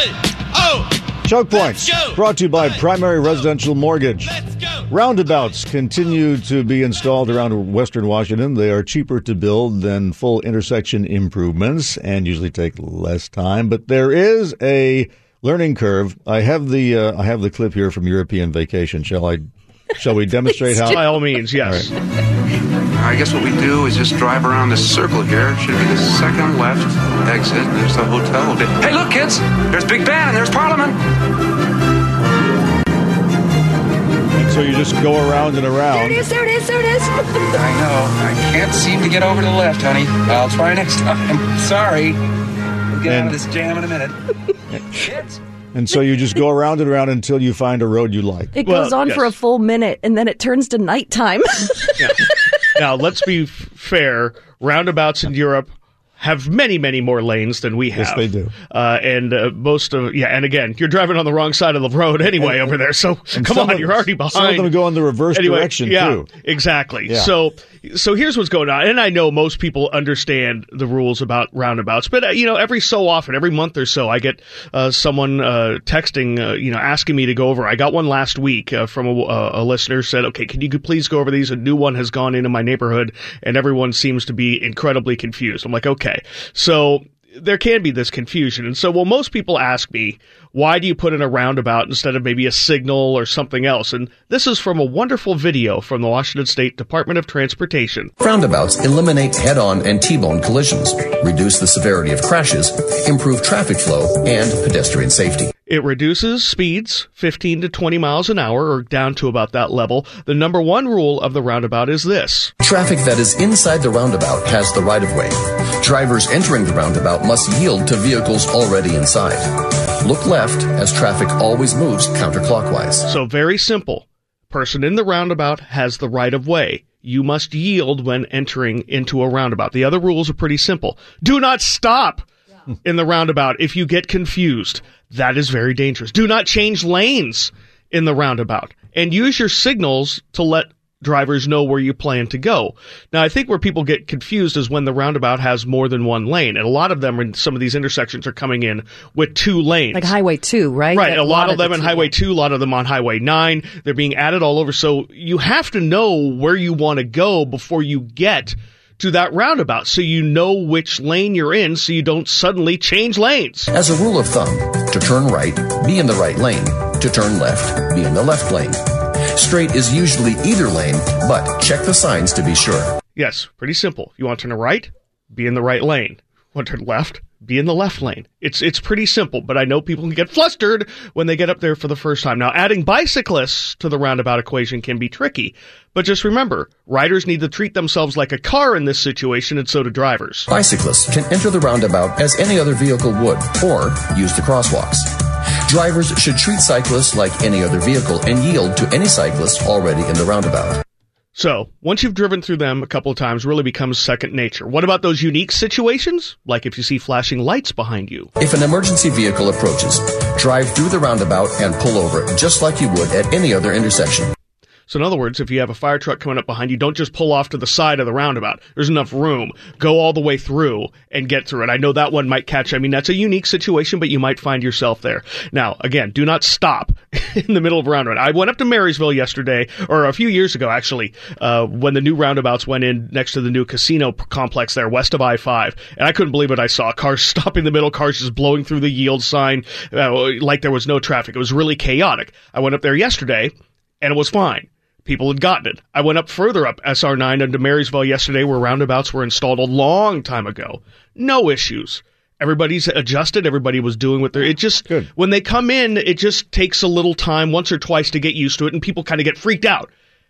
Choke Points, brought to you by Primary Residential Mortgage. Roundabouts continue to be installed around Western Washington. They are cheaper to build than full intersection improvements and usually take less time. But there is a learning curve. I have the clip here from European Vacation. Shall we demonstrate how? By all means, yes. All right. I guess what we do is just drive around this circle here. Should be the second left exit. There's the hotel. Hey, look, kids! There's Big Ben and there's Parliament. So you just go around and around. There it is. I know. I can't seem to get over to the left, honey. I'll try next time. Sorry. We'll get out of this jam in a minute. Kids? And so you just go around and around until you find a road you like. It goes on for a full minute, and then it turns to nighttime. Yeah. Now, let's be fair. Roundabouts in Europe have many, many more lanes than we have. Yes, they do. And again, you're driving on the wrong side of the road anyway over there, so come on, you're already behind. Some of them go in the reverse direction, too. Exactly. Yeah. So here's what's going on, and I know most people understand the rules about roundabouts, but, every so often, every month or so, I get someone texting, asking me to go over. I got one last week from a listener said, okay, can you please go over these? A new one has gone into my neighborhood, and everyone seems to be incredibly confused. I'm like, okay. So there can be this confusion. And so, most people ask me, why do you put in a roundabout instead of maybe a signal or something else? And this is from a wonderful video from the Washington State Department of Transportation. Roundabouts eliminate head-on and T-bone collisions, reduce the severity of crashes, improve traffic flow, and pedestrian safety. It reduces speeds 15 to 20 miles an hour, or down to about that level. The number one rule of the roundabout is this: traffic that is inside the roundabout has the right-of-way. Drivers entering the roundabout must yield to vehicles already inside. Look left, as traffic always moves counterclockwise. So very simple. Person in the roundabout has the right-of-way. You must yield when entering into a roundabout. The other rules are pretty simple. Do not stop in the roundabout if you get confused. That is very dangerous. Do not change lanes in the roundabout, and use your signals to let drivers know where you plan to go. Now, I think where people get confused is when the roundabout has more than one lane, and a lot of them in some of these intersections are coming in with 2 lanes. Like Highway 2, right? Right, a lot of them on Highway 2, a lot of them on Highway 9. They're being added all over, so you have to know where you want to go before you get to that roundabout, so you know which lane you're in, so you don't suddenly change lanes. As a rule of thumb, to turn right, be in the right lane. To turn left, be in the left lane. Straight is usually either lane, but check the signs to be sure. Yes, pretty simple. You want to turn right, be in the right lane. Want to turn left, be in the left lane. It's pretty simple, but I know people can get flustered when they get up there for the first time. Now, adding bicyclists to the roundabout equation can be tricky, but just remember, riders need to treat themselves like a car in this situation, and so do drivers. Bicyclists can enter the roundabout as any other vehicle would, or use the crosswalks. Drivers should treat cyclists like any other vehicle and yield to any cyclist already in the roundabout. So, once you've driven through them a couple of times, really becomes second nature. What about those unique situations? Like if you see flashing lights behind you. If an emergency vehicle approaches, drive through the roundabout and pull over just like you would at any other intersection. So in other words, if you have a fire truck coming up behind you, don't just pull off to the side of the roundabout. There's enough room. Go all the way through and get through it. I know that one might catch. I mean, that's a unique situation, but you might find yourself there. Now, again, do not stop in the middle of a roundabout. I went up to Marysville yesterday, or a few years ago, actually, when the new roundabouts went in next to the new casino complex there, west of I-5. And I couldn't believe it. I saw cars stop in the middle, cars just blowing through the yield sign like there was no traffic. It was really chaotic. I went up there yesterday, and it was fine. People had gotten it. I went up further up SR9 into Marysville yesterday, where roundabouts were installed a long time ago. No issues. Everybody's adjusted. Everybody was doing what they're... It just... Good. When they come in, it just takes a little time, once or twice, to get used to it, and people kind of get freaked out.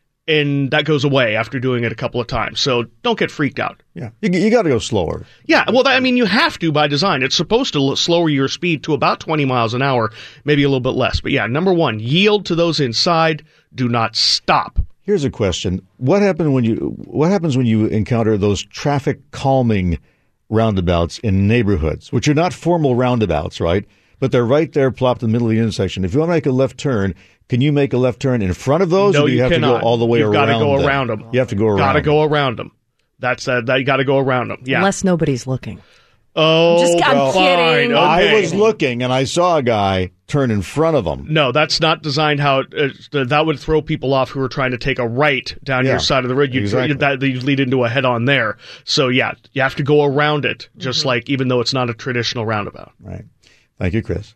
And that goes away after doing it a couple of times. So don't get freaked out. Yeah. You got to go slower. Yeah. Well, I mean, you have to by design. It's supposed to slow your speed to about 20 miles an hour, maybe a little bit less. But yeah, number one, yield to those inside. Do not stop. Here's a question. What happens when you encounter those traffic calming roundabouts in neighborhoods, which are not formal roundabouts, right? But they're right there plopped in the middle of the intersection. If you want to make a left turn, can you make a left turn in front of those, no, or do you have cannot. to go all the way You've around them? You've got to go around them. You have to go around them. Got to go around them. That's that. You got to go around them. Yeah. Unless nobody's looking. Oh, I'm kidding. Okay. I was looking and I saw a guy turn in front of him. No, that's not designed how that would throw people off who are trying to take a right down your side of the road. You'd lead into a head-on there. So, yeah, you have to go around it, just like even though it's not a traditional roundabout. Right. Thank you, Chris.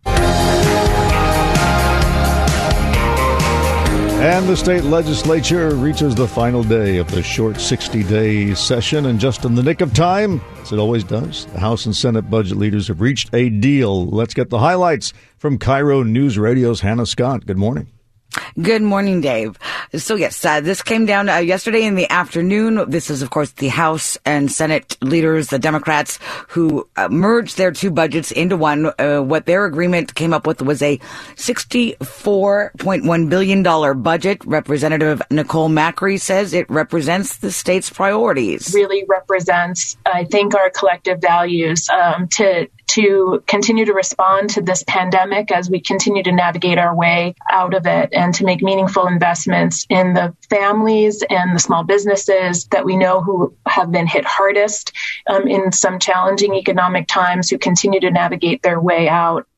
And the state legislature reaches the final day of the short 60-day session, and just in the nick of time, as it always does, the House and Senate budget leaders have reached a deal. Let's get the highlights from Cairo News Radio's Hannah Scott. Good morning. Good morning, Dave. So, yes, this came down yesterday in the afternoon. This is, of course, the House and Senate leaders, the Democrats, who merged their two budgets into one. What their agreement came up with was a $64.1 billion budget. Representative Nicole Macri says it represents the state's priorities. Really represents, I think, our collective values to continue to respond to this pandemic as we continue to navigate our way out of it, and to make meaningful investments in the families and the small businesses that we know who have been hit hardest in some challenging economic times, who continue to navigate their way out.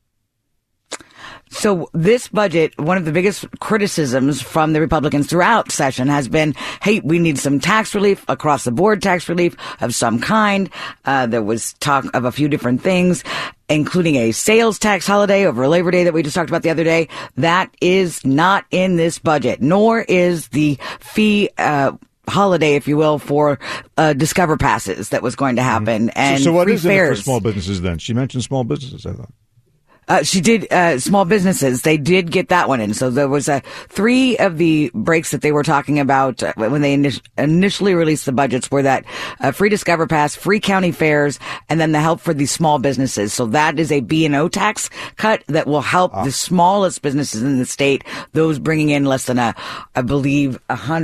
So this budget, one of the biggest criticisms from the Republicans throughout session has been, hey, we need some tax relief, across the board tax relief of some kind. There was talk of a few different things, including a sales tax holiday over Labor Day that we just talked about the other day. That is not in this budget, nor is the fee holiday, if you will, for Discover passes that was going to happen. And so what free is fares. it for small businesses then? She mentioned small businesses, I thought. She did, small businesses. They did get that one in. So there was three of the breaks that they were talking about when they initially released the budgets were that free Discover Pass, free county fairs, and then the help for the small businesses. So that is a B&O tax cut that will help the smallest businesses in the state, those bringing in less than I believe,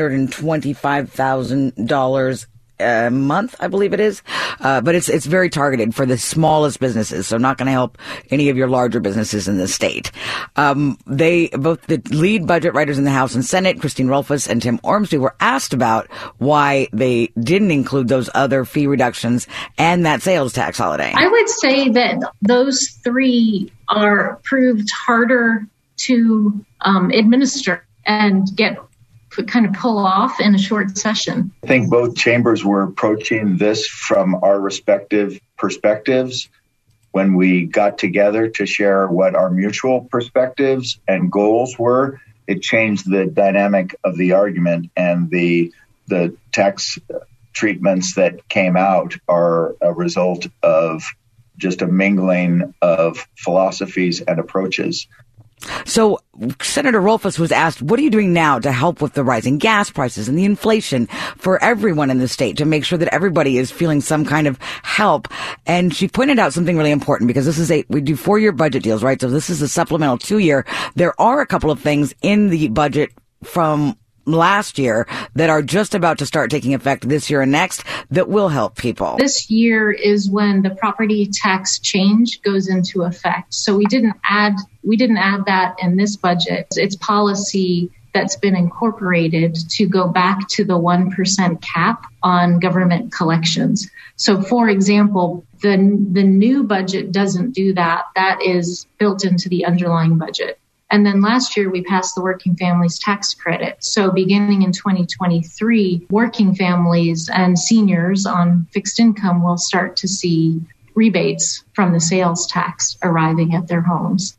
$125,000 a month, I believe it is. But it's very targeted for the smallest businesses, so not going to help any of your larger businesses in the state. Both the lead budget writers in the House and Senate, Christine Rolfes and Tim Ormsby, were asked about why they didn't include those other fee reductions and that sales tax holiday. I would say that those three are proved harder to administer and kind of pull off in a short session. I think both chambers were approaching this from our respective perspectives. When we got together to share what our mutual perspectives and goals were, it changed the dynamic of the argument, and the tax treatments that came out are a result of just a mingling of philosophies and approaches. So Senator Rolfes was asked, what are you doing now to help with the rising gas prices and the inflation for everyone in the state to make sure that everybody is feeling some kind of help? And she pointed out something really important, because we do 4-year budget deals, right? So this is a supplemental 2-year. There are a couple of things in the budget from last year that are just about to start taking effect this year and next that will help people. This year is when the property tax change goes into effect. So we didn't add that in this budget. It's policy that's been incorporated to go back to the 1% cap on government collections. So, for example, the new budget doesn't do that. That is built into the underlying budget. And then last year, we passed the Working Families Tax Credit. So beginning in 2023, working families and seniors on fixed income will start to see rebates from the sales tax arriving at their homes.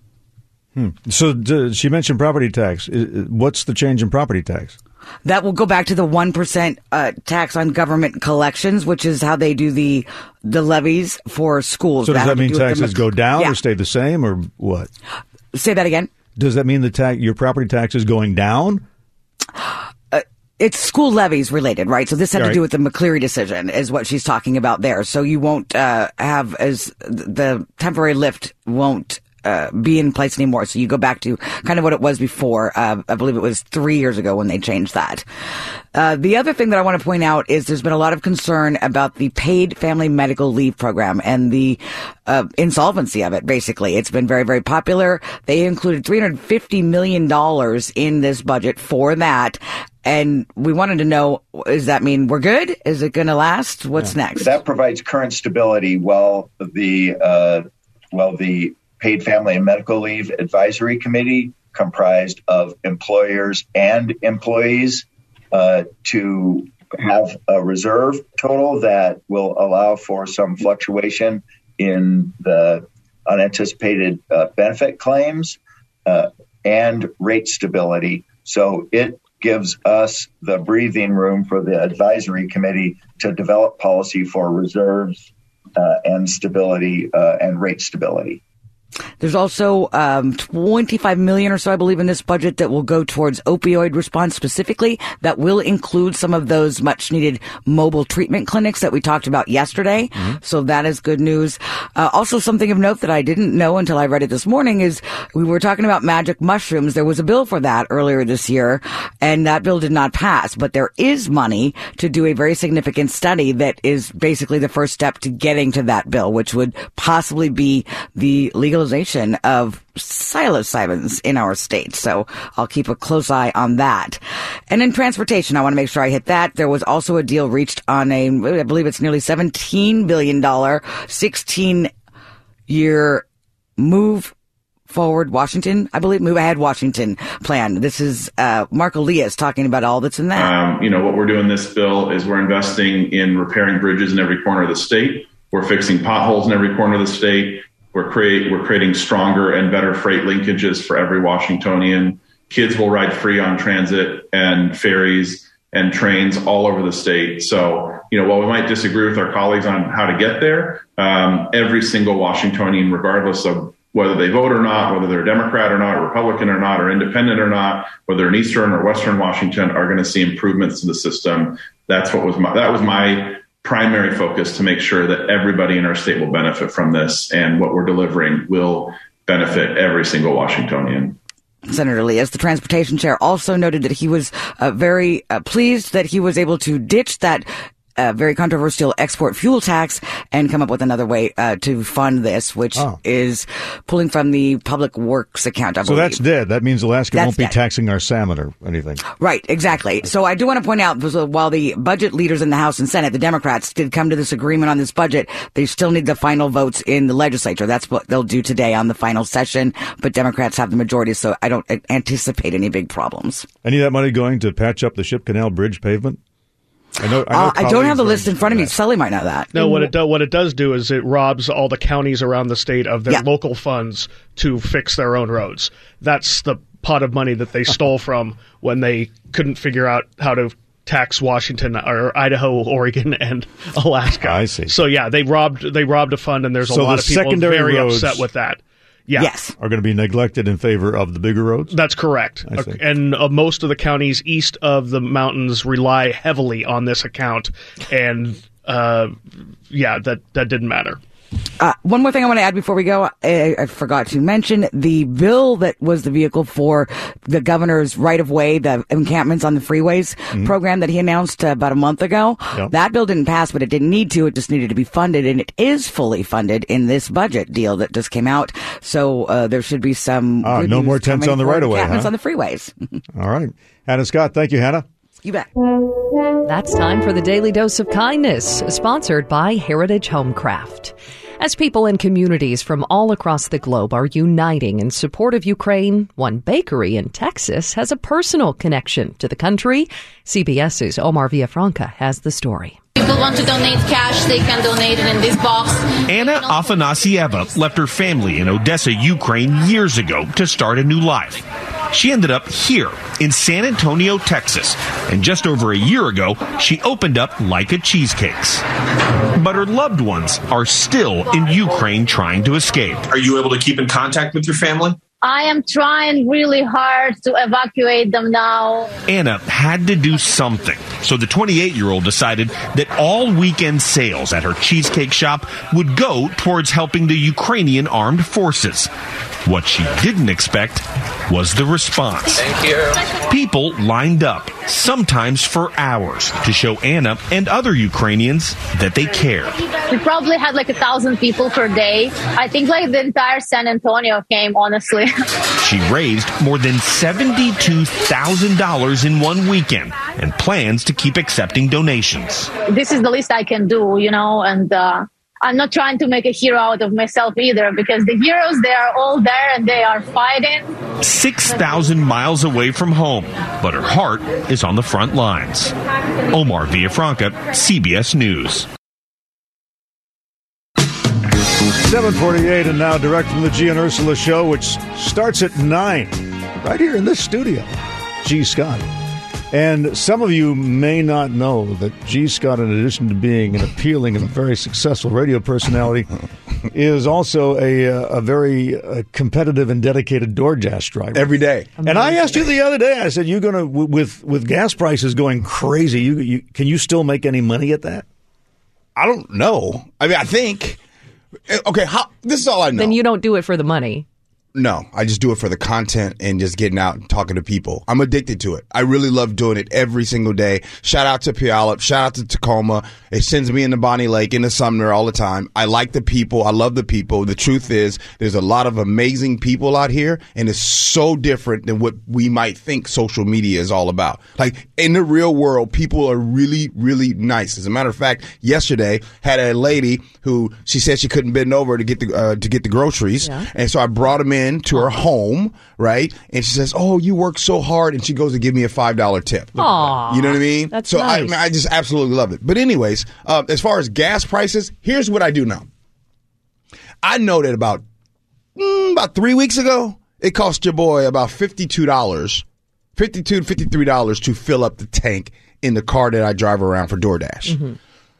So she mentioned property tax. What's the change in property tax? That will go back to the 1% tax on government collections, which is how they do the levies for schools. So does that mean taxes go down or stay the same, or what? Say that again. Does that mean your property tax is going down? It's school levies related, right? So this had to do with the McCleary decision is what she's talking about there. So you won't have the temporary lift won't be in place anymore. So you go back to kind of what it was before. I believe it was 3 years ago when they changed that. The other thing that I want to point out is there's been a lot of concern about the paid family medical leave program and the insolvency of it, basically. It's been very, very popular. They included $350 million in this budget for that. And we wanted to know, does that mean we're good? Is it going to last? What's next? That provides current stability while the Paid Family and Medical Leave Advisory Committee, comprised of employers and employees, to have a reserve total that will allow for some fluctuation in the unanticipated benefit claims and rate stability. So it gives us the breathing room for the advisory committee to develop policy for reserves and stability and rate stability. There's also $25 million or so, I believe, in this budget that will go towards opioid response specifically. That will include some of those much-needed mobile treatment clinics that we talked about yesterday. Mm-hmm. So that is good news. Also, something of note that I didn't know until I read it this morning is we were talking about magic mushrooms. There was a bill for that earlier this year, and that bill did not pass. But there is money to do a very significant study that is basically the first step to getting to that bill, which would possibly be the legalization of psilocybins in our state. So I'll keep a close eye on that. And in transportation, I want to make sure I hit that. There was also a deal reached on I believe it's nearly $17 billion, 16-year Move Forward Washington, I believe, Move Ahead Washington plan. This is Mark Elias talking about all that's in that. What we're doing in this bill is we're investing in repairing bridges in every corner of the state. We're fixing potholes in every corner of the state. We're creating stronger and better freight linkages for every Washingtonian. Kids will ride free on transit and ferries and trains all over the state. So, while we might disagree with our colleagues on how to get there, every single Washingtonian, regardless of whether they vote or not, whether they're Democrat or not, Republican or not, or independent or not, whether they're in Eastern or Western Washington, are going to see improvements to the system. That was my primary focus, to make sure that everybody in our state will benefit from this, and what we're delivering will benefit every single Washingtonian. Senator Elias, the transportation chair, also noted that he was very pleased that he was able to ditch that very controversial export fuel tax and come up with another way to fund this, which is pulling from the public works account, I believe. So that's dead. That means Alaska won't be taxing our salmon or anything. Right, exactly. So I do want to point out, while the budget leaders in the House and Senate, the Democrats, did come to this agreement on this budget, they still need the final votes in the legislature. That's what they'll do today on the final session. But Democrats have the majority, so I don't anticipate any big problems. Any of that money going to patch up the Ship Canal Bridge pavement? I don't have the list in front of me. Sully might know that. No, what it does do is it robs all the counties around the state of their local funds to fix their own roads. That's the pot of money that they stole from when they couldn't figure out how to tax Washington or Idaho, Oregon, and Alaska. I see. So they robbed a fund, and there's a lot of people very upset with that. Yeah. Yes. Are going to be neglected in favor of the bigger roads? That's correct. And most of the counties east of the mountains rely heavily on this account. And, that didn't matter. One more thing I want to add before we go. I forgot to mention the bill that was the vehicle for the governor's right-of-way, the encampments on the freeways program that he announced about a month ago. Yep. That bill didn't pass, but it didn't need to. It just needed to be funded, and it is fully funded in this budget deal that just came out. So there should be some no more tents on the right-of-way, encampments on the freeways. All right. Hannah Scott, thank you, Hannah. You bet. That's time for the Daily Dose of Kindness, sponsored by Heritage Homecraft. As people and communities from all across the globe are uniting in support of Ukraine, one bakery in Texas has a personal connection to the country. CBS's Omar Villafranca has the story. People want to donate cash, they can donate it in this box. Anna Afanasieva left her family in Odessa, Ukraine years ago to start a new life. She ended up here in San Antonio, Texas, and just over a year ago, she opened up Leica Cheesecakes. But her loved ones are still in Ukraine trying to escape. Are you able to keep in contact with your family? I am trying really hard to evacuate them now. Anna had to do something. So the 28-year-old decided that all weekend sales at her cheesecake shop would go towards helping the Ukrainian armed forces. What she didn't expect was the response. Thank you. People lined up, sometimes for hours, to show Anna and other Ukrainians that they cared. We probably had like 1,000 people per day. I think like the entire San Antonio came, honestly. She raised more than $72,000 in one weekend and plans to keep accepting donations. This is the least I can do, and I'm not trying to make a hero out of myself either, because the heroes, they are all there and they are fighting. 6,000 miles away from home, but her heart is on the front lines. Omar Villafranca, CBS News. 7:48, and now direct from the G and Ursula show, which starts at 9, right here in this studio. G. Scott. And some of you may not know that G. Scott, in addition to being an appealing and very successful radio personality, is also a very competitive and dedicated DoorDash driver. Every day. Amazing. And I asked you the other day, I said, you're going to, with gas prices going crazy, can you still make any money at that? I don't know. I mean, I think. Okay, this is all I know. Then you don't do it for the money. No, I just do it for the content and just getting out and talking to people. I'm addicted to it. I really love doing it every single day. Shout out to Puyallup. Shout out to Tacoma. It sends me into Bonnie Lake, into Sumner all the time. I like the people. I love the people. The truth is there's a lot of amazing people out here, and it's so different than what we might think social media is all about. Like, in the real world, people are really, really nice. As a matter of fact, yesterday had a lady who she said she couldn't bend over to get the groceries, and so I brought them in to her home, right? And she says, "Oh, you work so hard," and she goes to give me a $5 tip. Aww, you know what I mean? That's so nice. I just absolutely love it. But anyways, as far as gas prices, here's what I do know. I know that about 3 weeks ago, it cost your boy about $52 to $53 to fill up the tank in the car that I drive around for DoorDash. Mm-hmm.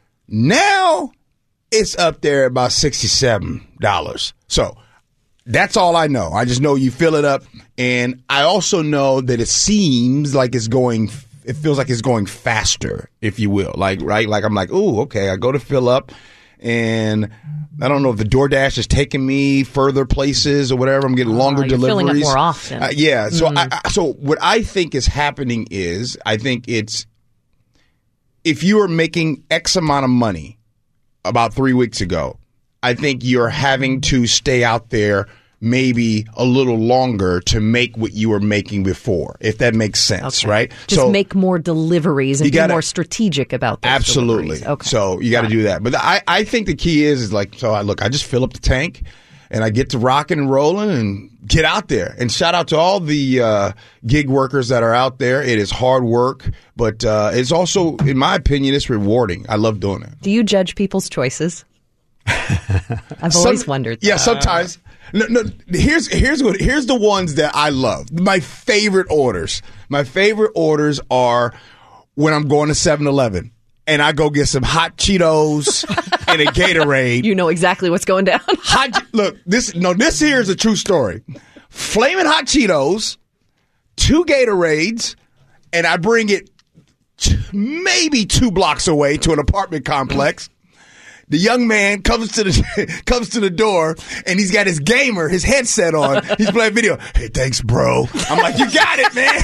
Now it's up there about $67. So that's all I know. I just know you fill it up, and I also know that it seems like it feels like it's going faster, if you will. Like, right? Like, I'm like, ooh, okay, I go to fill up, and I don't know if the DoorDash is taking me further places or whatever. I'm getting longer deliveries. Filling up more often. Yeah. So, so what I think is happening is, I think it's, if you are making X amount of money about 3 weeks ago, I think you're having to stay out there maybe a little longer to make what you were making before, if that makes sense, right? Just make more deliveries and be more strategic about those absolutely. Okay. So you got to do that. But I think the key is like, so I just fill up the tank and I get to rocking and rolling and get out there. And shout out to all the gig workers that are out there. It is hard work, but it's also, in my opinion, it's rewarding. I love doing it. Do you judge people's choices? I've always wondered that. Yeah, sometimes. No. Here's the ones that I love. My favorite orders. My favorite orders are when I'm going to 7-Eleven and I go get some hot Cheetos and a Gatorade. You know exactly what's going down. This here is a true story. Flaming hot Cheetos, 2 Gatorades, and I bring it maybe 2 blocks away to an apartment complex. The young man comes to the door, and he's got his headset on. He's playing video. Hey, thanks, bro. I'm like, you got it, man.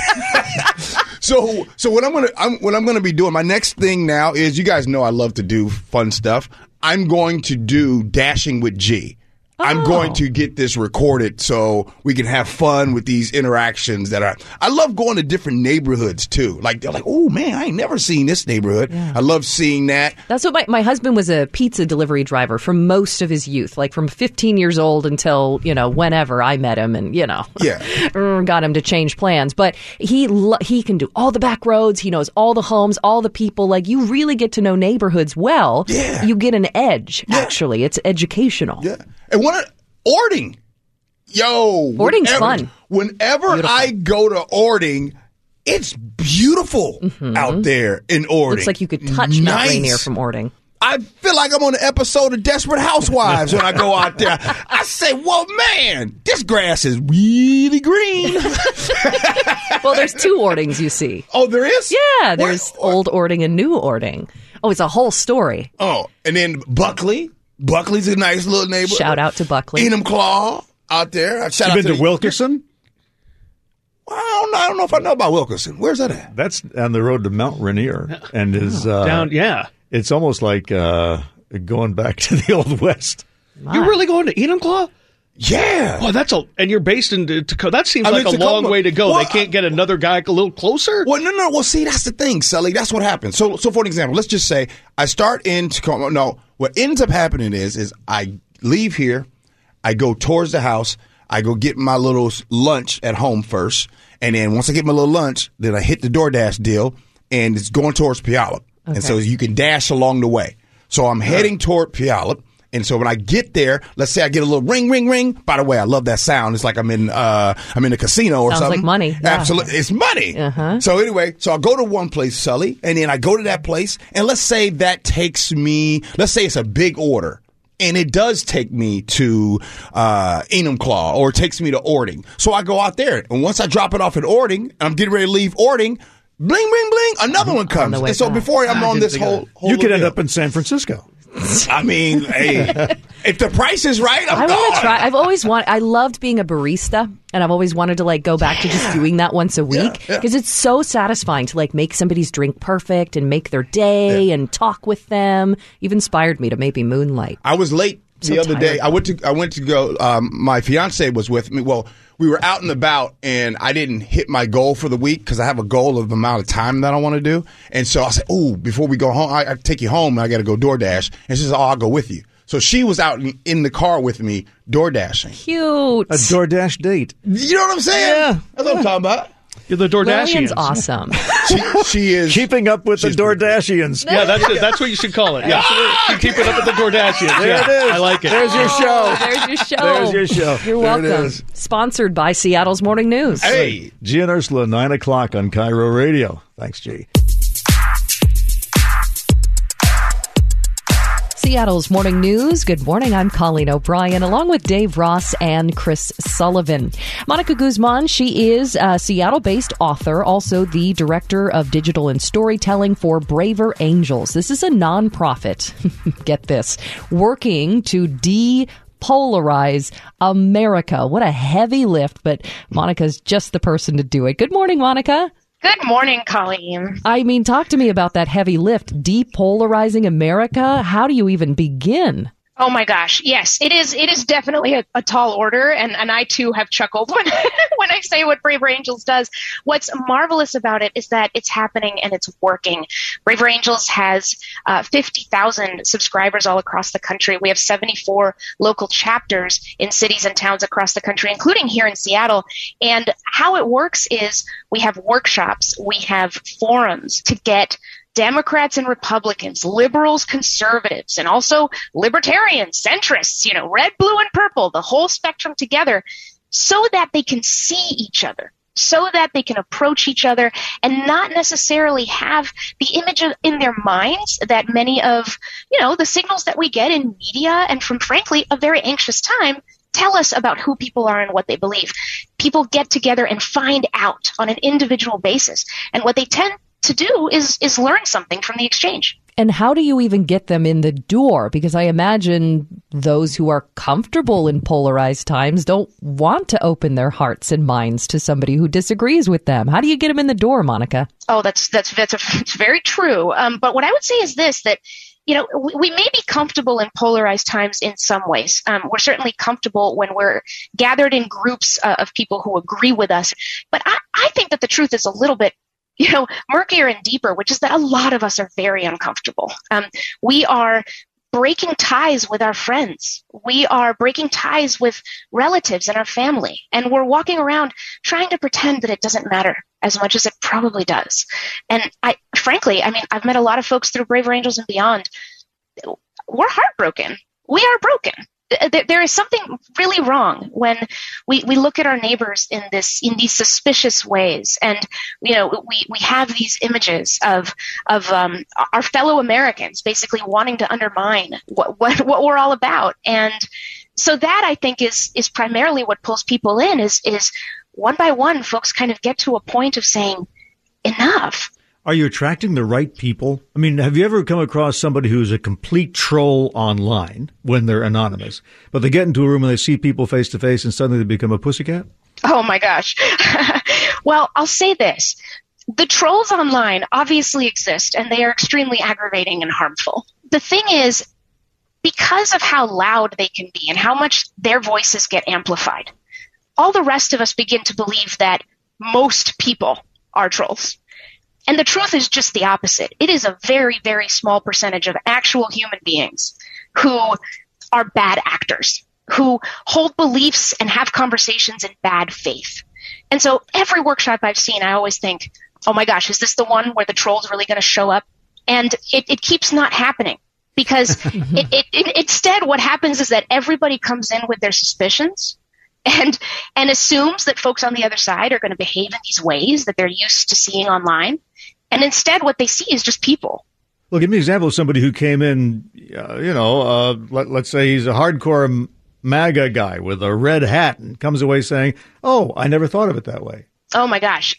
So what I'm gonna be doing, my next thing now is, you guys know I love to do fun stuff. I'm going to do Dashing with G. I'm going to get this recorded so we can have fun with these interactions I love going to different neighborhoods too. Like, they're like, oh man, I ain't never seen this neighborhood. Yeah. I love seeing that. That's what my husband was a pizza delivery driver for most of his youth, like from 15 years old until, whenever I met him and, got him to change plans. But he can do all the back roads. He knows all the homes, all the people. Like, you really get to know neighborhoods well. Yeah. You get an edge, actually. It's educational. Yeah. And Ording. Ording's fun. Whenever I go to Ording, it's beautiful out there in Ording. Looks like you could touch Mount Rainier from Ording. I feel like I'm on an episode of Desperate Housewives when I go out there. I say, well, man, this grass is really green. Well, there's 2 Ordings, you see. Oh, there is? Yeah, there's old Ording and new Ording. Oh, it's a whole story. Oh, and then Buckley. Buckley's a nice little neighbor. Shout out to Buckley. Enumclaw out there. You been to Wilkerson? I don't know if I know about Wilkerson. Where's that at? That's on the road to Mount Rainier, and is down. Yeah, it's almost like going back to the Old West. You're really going to Enumclaw? Yeah. Oh, and you're based in Tacoma. That seems like a long way to go. Well, they can't get another guy a little closer? Well, no. Well, see, that's the thing, Sully. That's what happens. So for an example, let's just say I start in Tacoma. No, what ends up happening is I leave here, I go towards the house, I go get my little lunch at home first, and then once I get my little lunch, then I hit the DoorDash deal, and it's going towards Puyallup. Okay. And so you can dash along the way. So I'm heading toward Puyallup. And so when I get there, let's say I get a little ring, ring, ring. By the way, I love that sound. It's like I'm in a casino or something. Sounds like money. Yeah. Absolutely. It's money. Uh-huh. So anyway, so I'll go to one place, Sully, and then I go to that place, and let's say that takes me, let's say it's a big order. And it does take me to Enumclaw, or it takes me to Ording. So I go out there, and once I drop it off at Ording, and I'm getting ready to leave Ording, bling, bling, bling, another one comes. And so before I'm on this whole you could end up in San Francisco. I mean, hey, if the price is right, I want to try. I've always wanted. I loved being a barista, and I've always wanted to go back to just doing that once a week because it's so satisfying to make somebody's drink perfect and make their day and talk with them. You've inspired me to maybe moonlight. I was late the other day. I went to go. My fiance was with me. Well, we were out and about, and I didn't hit my goal for the week because I have a goal of the amount of time that I want to do. And so I said, "Oh, before we go home, I take you home, and I got to go DoorDash." And she says, "Oh, I'll go with you." So she was out in the car with me DoorDashing. Cute. A DoorDash date. You know what I'm saying? Yeah. That's what I'm talking about. You're the Doordashians. Lillian's awesome. She is keeping up with the Doordashians. Yeah, that's it. That's what you should call it. Yeah, you keep it up with the Doordashians. There it is. I like it. There's your show. There's your show. There's your show. You're welcome. Sponsored by Seattle's Morning News. Hey, G and Ursula, 9 o'clock on Cairo Radio. Thanks, G. Seattle's Morning News. Good morning. I'm Colleen O'Brien, along with Dave Ross and Chris Sullivan. Monica Guzman, she is a Seattle-based author, also the director of digital and storytelling for Braver Angels. This is a nonprofit, get this, working to depolarize America. What a heavy lift, but Monica's just the person to do it. Good morning, Monica. Good morning, Colleen. I mean, talk to me about that heavy lift, depolarizing America. How do you even begin? Oh my gosh. Yes, it is definitely a tall order. And I too have chuckled when I say what Braver Angels does. What's marvelous about it is that it's happening and it's working. Braver Angels has 50,000 subscribers all across the country. We have 74 local chapters in cities and towns across the country, including here in Seattle. And how it works is we have workshops, we have forums to get Democrats and Republicans, liberals, conservatives, and also libertarians, centrists, red, blue, and purple, the whole spectrum together, so that they can see each other, so that they can approach each other and not necessarily have the image in their minds that many of, the signals that we get in media and from, frankly, a very anxious time tell us about who people are and what they believe. People get together and find out on an individual basis. And what they tend to do is learn something from the exchange. And how do you even get them in the door? Because I imagine those who are comfortable in polarized times don't want to open their hearts and minds to somebody who disagrees with them. How do you get them in the door, Monica? Oh, that's very true. But what I would say is this, that we may be comfortable in polarized times in some ways. We're certainly comfortable when we're gathered in groups of people who agree with us. But I think that the truth is a little bit murkier and deeper, which is that a lot of us are very uncomfortable. We are breaking ties with our friends. We are breaking ties with relatives and our family. And we're walking around trying to pretend that it doesn't matter as much as it probably does. And I've met a lot of folks through Braver Angels and beyond. We're heartbroken. We are broken. there is something really wrong when we look at our neighbors in these suspicious ways, and we have these images of our fellow Americans basically wanting to undermine what we're all about. And so that, I think, is primarily what pulls people in, is one by one folks kind of get to a point of saying enough. Are you attracting the right people? I mean, have you ever come across somebody who's a complete troll online when they're anonymous, but they get into a room and they see people face to face and suddenly they become a pussycat? Oh, my gosh. Well, I'll say this. The trolls online obviously exist, and they are extremely aggravating and harmful. The thing is, because of how loud they can be and how much their voices get amplified, all the rest of us begin to believe that most people are trolls. And the truth is just the opposite. It is a very, very small percentage of actual human beings who are bad actors, who hold beliefs and have conversations in bad faith. And so every workshop I've seen, I always think, oh my gosh, is this the one where the troll's really going to show up? And it keeps not happening, because instead what happens is that everybody comes in with their suspicions and assumes that folks on the other side are going to behave in these ways that they're used to seeing online. And instead, what they see is just people. Well, give me an example of somebody who came in, let's say he's a hardcore MAGA guy with a red hat and comes away saying, oh, I never thought of it that way. Oh, my gosh.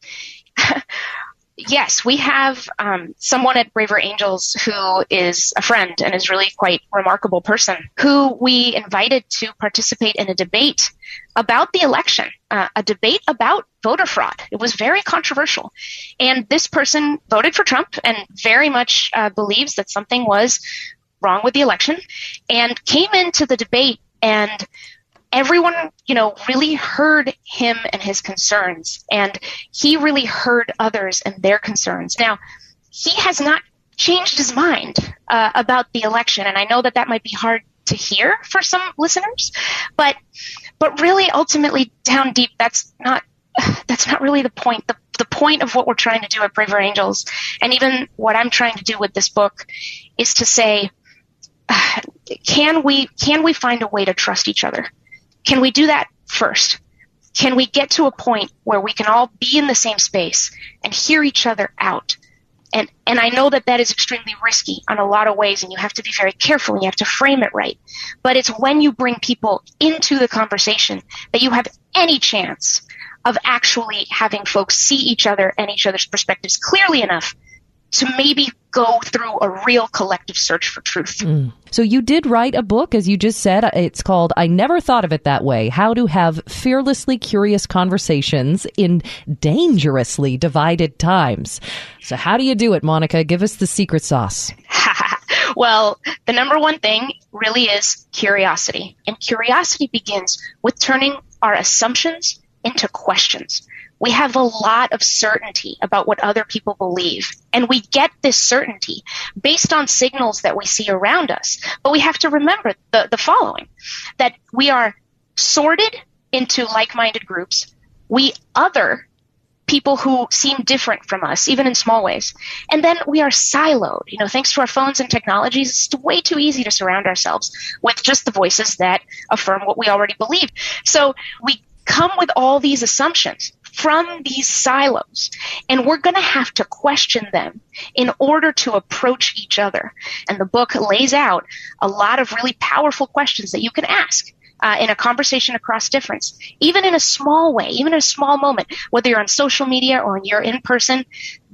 Yes, we have someone at Braver Angels who is a friend and is really quite a remarkable person, who we invited to participate in a debate about the election, a debate about voter fraud. It was very controversial. And this person voted for Trump and very much believes that something was wrong with the election, and came into the debate, and everyone, really heard him and his concerns, and he really heard others and their concerns. Now, he has not changed his mind about the election, and I know that might be hard to hear for some listeners, but really, ultimately, down deep, that's not really the point. The point of what we're trying to do at Braver Angels, and even what I'm trying to do with this book, is to say, can we find a way to trust each other? Can we do that first? Can we get to a point where we can all be in the same space and hear each other out? And I know that is extremely risky in a lot of ways, and you have to be very careful and you have to frame it right. But it's when you bring people into the conversation that you have any chance of actually having folks see each other and each other's perspectives clearly enough to maybe go through a real collective search for truth. So you did write a book, as you just said. It's called I Never Thought of It That Way, How to Have Fearlessly Curious Conversations in Dangerously Divided Times. So how do you do it, Monica? Give us the secret sauce. Well, the number one thing really is curiosity. And curiosity begins with turning our assumptions into questions. We have a lot of certainty about what other people believe, and we get this certainty based on signals that we see around us. But we have to remember the following, that we are sorted into like-minded groups. We other people who seem different from us, even in small ways. And then we are siloed. Thanks to our phones and technologies, it's way too easy to surround ourselves with just the voices that affirm what we already believe. So we come with all these assumptions from these silos, and we're going to have to question them in order to approach each other. And the book lays out a lot of really powerful questions that you can ask in a conversation across difference, even in a small way, even in a small moment, whether you're on social media or you're in person.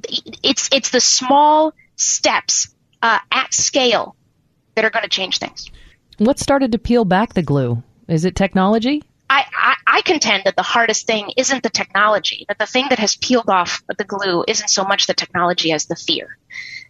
It's the small steps at scale that are going to change things. What started to peel back the glue? Is it technology? I contend that the hardest thing isn't the technology, that the thing that has peeled off the glue isn't so much the technology as the fear.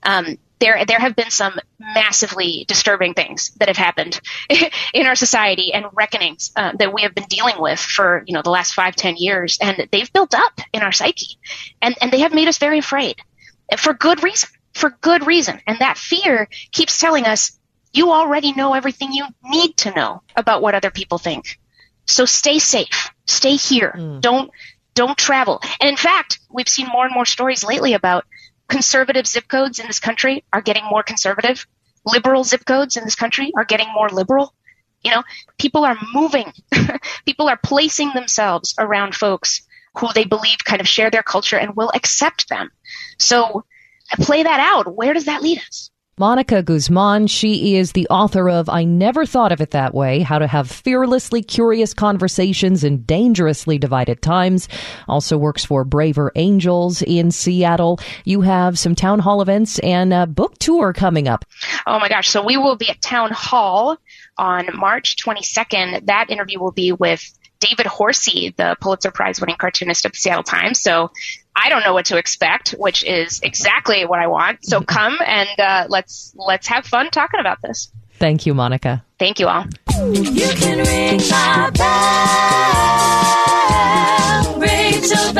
There have been some massively disturbing things that have happened in our society, and reckonings that we have been dealing with for the last 5-10 years, and they've built up in our psyche, and they have made us very afraid for good reason. And that fear keeps telling us, you already know everything you need to know about what other people think. So stay safe, stay here, don't travel. And in fact, we've seen more and more stories lately about conservative zip codes in this country are getting more conservative. Liberal zip codes in this country are getting more liberal. You know, people are moving. People are placing themselves around folks who they believe kind of share their culture and will accept them. So play that out. Where does that lead us? Monica Guzman, she is the author of I Never Thought of It That Way, How to Have Fearlessly Curious Conversations in Dangerously Divided Times. Also works for Braver Angels in Seattle. You have some town hall events and a book tour coming up. Oh my gosh. So we will be at Town Hall on March 22nd. That interview will be with David Horsey, the Pulitzer Prize winning cartoonist at the Seattle Times. So I don't know what to expect, which is exactly what I want. So come and let's have fun talking about this. Thank you, Monica. Thank you all. You can ring my bell, Rachel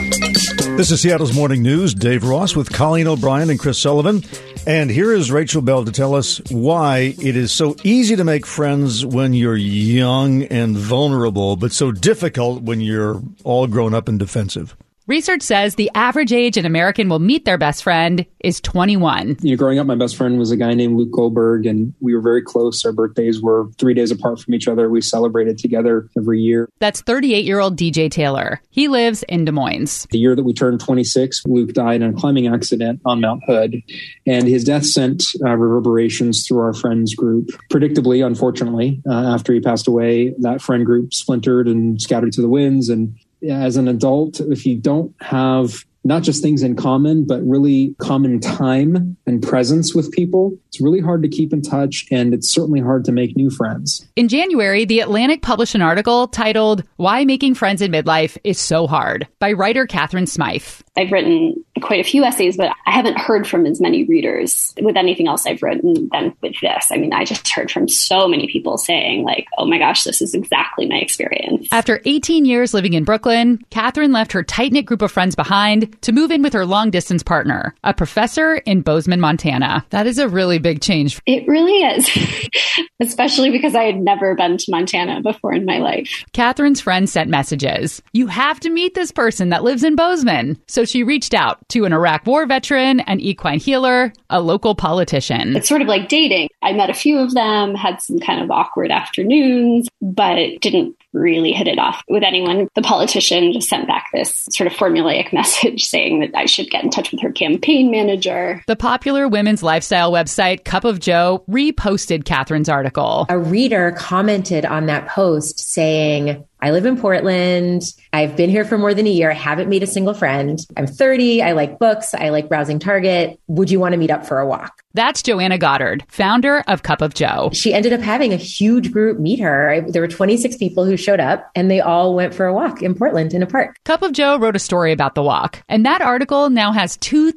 Bell. This is Seattle's Morning News. Dave Ross with Colleen O'Brien and Chris Sullivan. And here is Rachel Bell to tell us why it is so easy to make friends when you're young and vulnerable, but so difficult when you're all grown up and defensive. Research says the average age an American will meet their best friend is 21. Growing up, my best friend was a guy named Luke Goldberg, and we were very close. Our birthdays were 3 days apart from each other. We celebrated together every year. That's 38-year-old DJ Taylor. He lives in Des Moines. The year that we turned 26, Luke died in a climbing accident on Mount Hood, and his death sent reverberations through our friends group. Predictably, unfortunately, after he passed away, that friend group splintered and scattered to the winds. And as an adult, if you don't have not just things in common, but really common time and presence with people, it's really hard to keep in touch, and it's certainly hard to make new friends. In January, The Atlantic published an article titled Why Making Friends in Midlife is So Hard by writer Catherine Smythe. I've written quite a few essays, but I haven't heard from as many readers with anything else I've written than with this. I mean, I just heard from so many people saying like, oh my gosh, this is exactly my experience. After 18 years living in Brooklyn, Catherine left her tight-knit group of friends behind to move in with her long-distance partner, a professor in Bozeman, Montana. That is a really big change. It really is, especially because I had never been to Montana before in my life. Catherine's friends sent messages. You have to meet this person that lives in Bozeman. So she reached out to an Iraq War veteran, an equine healer, a local politician. It's sort of like dating. I met a few of them, had some kind of awkward afternoons, but didn't really hit it off with anyone. The politician just sent back this sort of formulaic message saying that I should get in touch with her campaign manager. The popular women's lifestyle website Cup of Joe reposted Catherine's article. A reader commented on that post saying, I live in Portland. I've been here for more than a year. I haven't made a single friend. I'm 30. I like books. I like browsing Target. Would you want to meet up for a walk? That's Joanna Goddard, founder of Cup of Joe. She ended up having a huge group meet her. There were 26 people who showed up, and they all went for a walk in Portland in a park. Cup of Joe wrote a story about the walk, and that article now has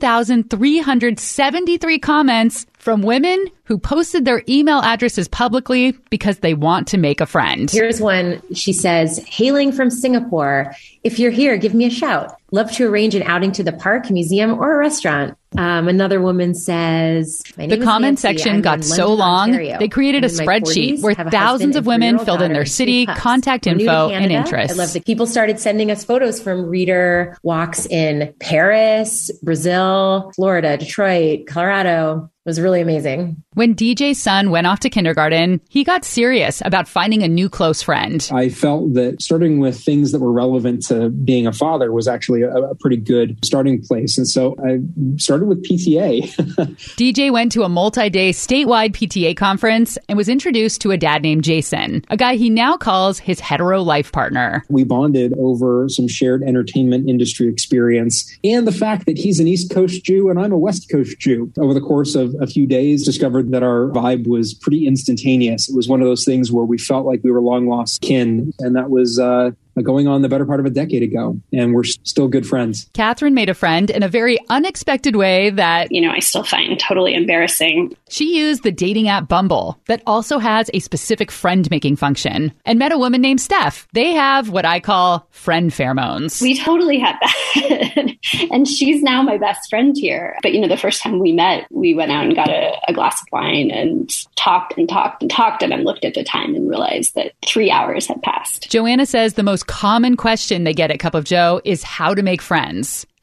2,373 comments from women who posted their email addresses publicly because they want to make a friend. Here's one. She says, hailing from Singapore, if you're here, give me a shout. Love to arrange an outing to the park, museum, or a restaurant. Another woman says, the comment section got so long, they created a spreadsheet where thousands of women filled in their city, contact info, and interests. I love that people started sending us photos from reader walks in Paris, Brazil, Florida, Detroit, Colorado. It was really amazing. When DJ's son went off to kindergarten, he got serious about finding a new close friend. I felt that starting with things that were relevant to being a father was actually a pretty good starting place. And so I started with PTA. DJ went to a multi-day statewide PTA conference and was introduced to a dad named Jason, a guy he now calls his hetero life partner. We bonded over some shared entertainment industry experience and the fact that he's an East Coast Jew and I'm a West Coast Jew. Over the course of a few days, discovered that our vibe was pretty instantaneous. It was one of those things where we felt like we were long lost kin. And that was going on the better part of a decade ago. And we're still good friends. Catherine made a friend in a very unexpected way that, I still find totally embarrassing. She used the dating app Bumble that also has a specific friend-making function and met a woman named Steph. They have what I call friend pheromones. We totally had that. And she's now my best friend here. But, the first time we met, we went out and got a glass of wine and talked and talked and talked. And I looked at the time and realized that 3 hours had passed. Joanna says the most common question they get at Cup of Joe is how to make friends.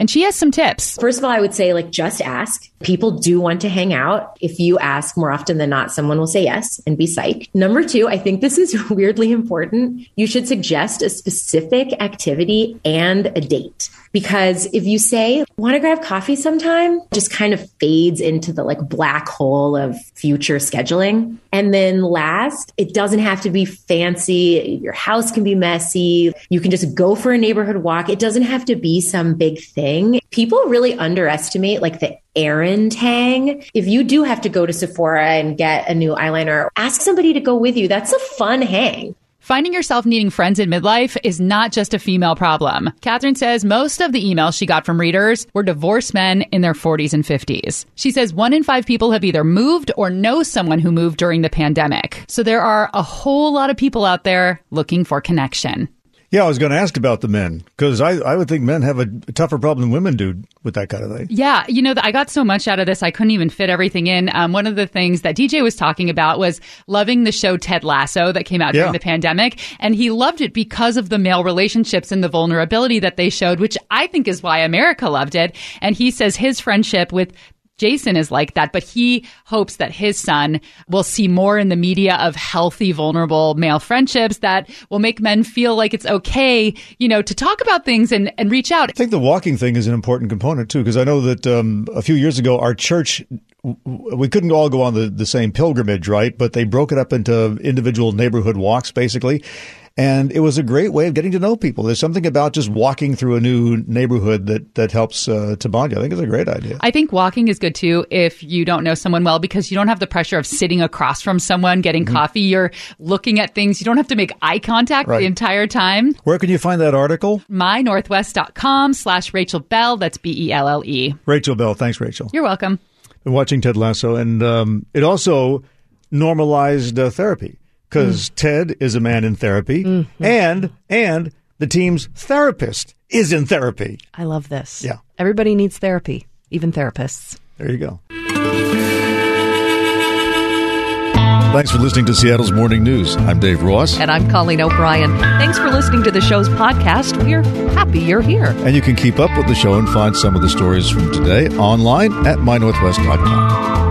And she has some tips. First of all, I would say, just ask. People do want to hang out. If you ask more often than not, someone will say yes and be psyched. Number 2, I think this is weirdly important. You should suggest a specific activity and a date. Because if you say, want to grab coffee sometime, just kind of fades into the black hole of future scheduling. And then last, it doesn't have to be fancy. Your house can be messy. You can just go for a neighborhood walk. It doesn't have to be some big thing. People really underestimate the errand hang. If you do have to go to Sephora and get a new eyeliner, ask somebody to go with you. That's a fun hang. Finding yourself needing friends in midlife is not just a female problem. Catherine says most of the emails she got from readers were divorced men in their 40s and 50s. She says 1 in 5 people have either moved or know someone who moved during the pandemic. So there are a whole lot of people out there looking for connection. Yeah, I was going to ask about the men, because I would think men have a tougher problem than women do with that kind of thing. Yeah, I got so much out of this, I couldn't even fit everything in. One of the things that DJ was talking about was loving the show Ted Lasso that came out during the pandemic. And he loved it because of the male relationships and the vulnerability that they showed, which I think is why America loved it. And he says his friendship with Jason is like that, but he hopes that his son will see more in the media of healthy, vulnerable male friendships that will make men feel like it's okay, to talk about things and reach out. I think the walking thing is an important component, too, because I know that a few years ago, our church, we couldn't all go on the same pilgrimage, right? But they broke it up into individual neighborhood walks, basically. And it was a great way of getting to know people. There's something about just walking through a new neighborhood that helps to bond you. I think it's a great idea. I think walking is good, too, if you don't know someone well, because you don't have the pressure of sitting across from someone, getting coffee. You're looking at things. You don't have to make eye contact the entire time. Where can you find that article? mynorthwest.com/Rachel Bell. That's Belle. Rachel Bell. Thanks, Rachel. You're welcome. Been watching Ted Lasso, and it also normalized therapy. Because Ted is a man in therapy, and the team's therapist is in therapy. I love this. Yeah. Everybody needs therapy, even therapists. There you go. Thanks for listening to Seattle's Morning News. I'm Dave Ross. And I'm Colleen O'Brien. Thanks for listening to the show's podcast. We're happy you're here. And you can keep up with the show and find some of the stories from today online at mynorthwest.com.